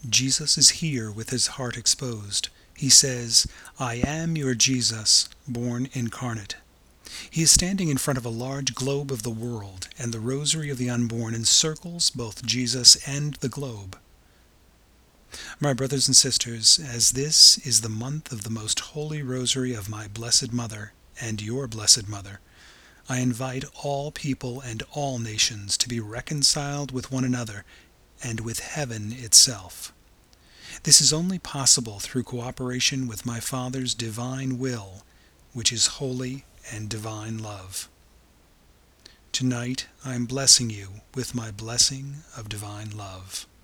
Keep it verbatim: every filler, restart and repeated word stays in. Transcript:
Jesus is here with his heart exposed. He says, "I am your Jesus, born incarnate." He is standing in front of a large globe of the world, and the rosary of the unborn encircles both Jesus and the globe. My brothers and sisters, as this is the month of the most holy rosary of my Blessed Mother and your Blessed Mother, I invite all people and all nations to be reconciled with one another and with heaven itself. This is only possible through cooperation with my Father's divine will, which is holy and divine love. Tonight I am blessing you with my blessing of divine love.